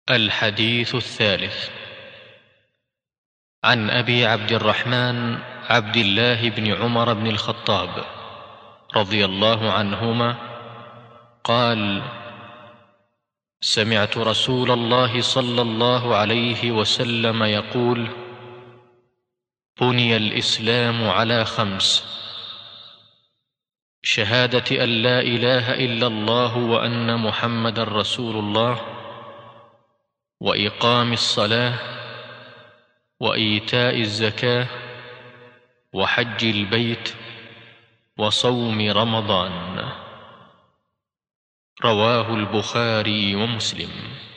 الحديث الثالث عن أبي عبد الرحمن عبد الله بن عمر بن الخطاب رضي الله عنهما قال: سمعت رسول الله صلى الله عليه وسلم يقول: بني الإسلام على 5: شهادة أن لا إله إلا الله وأن محمدًا رسول الله، وإقام الصلاة، وإيتاء الزكاة، وحج البيت، وصوم رمضان. رواه البخاري ومسلم.